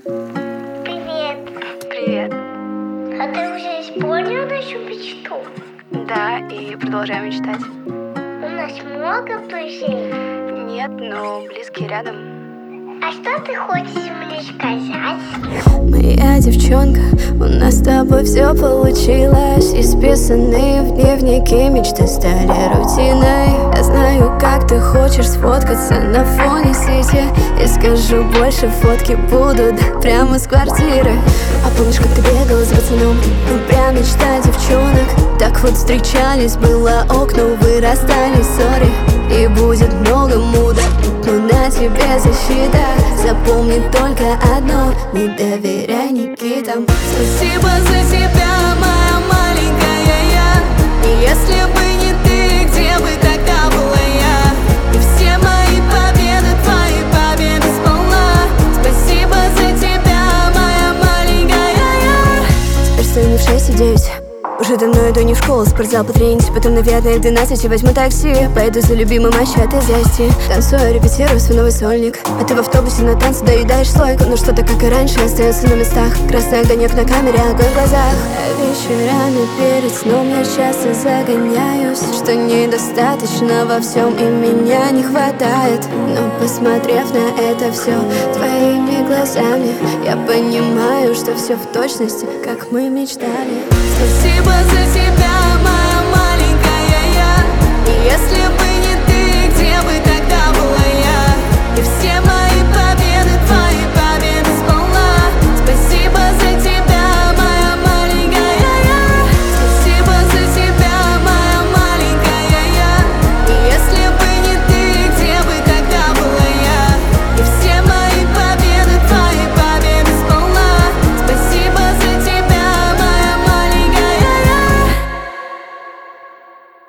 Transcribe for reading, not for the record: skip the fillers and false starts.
Привет. Привет. А ты уже исполнил нашу мечту? Да, и продолжаю мечтать. У нас много друзей. Нет, но близкие рядом. А что ты хочешь мне сказать? Моя девчонка, у нас с тобой все получилось. Исписанные в дневнике мечты стали рутиной. Я знаю, как ты хочешь сфоткаться на фоне сети. И скажу больше, фотки будут прямо с квартиры. А помнишь, как ты бегала с пацаном? Ну прям мечта девчонок. Так вот встречались, было окна, вырастали ссоры. И будет много муда, но на тебе защита. Запомни только одно, не доверяй никитам. Спасибо за тебя, моя маленькая я. И если бы не ты, где бы тогда была я? И все мои победы, твои победы сполна. Спасибо за тебя, моя маленькая я. Теперь стою в 6 и 9. Уже давно иду не в школу, спортзал потренить. Потом, наверное, в 12 возьму такси. Пойду за любимым, а ты здрасте. Танцую, репетирую свой новый сольник. А ты в автобусе на танцы доедаешь слойку. Но что-то, как и раньше, остается на местах. Красный огонек на камере, огонь в глазах. Вечерами перед сном я часто загоняюсь, что недостаточно во всем и меня не хватает. Но посмотрев на это все твоими глазами, я понимаю, что все в точности, как мы мечтали. Спасибо за тебя, моя маленькая я. И если бы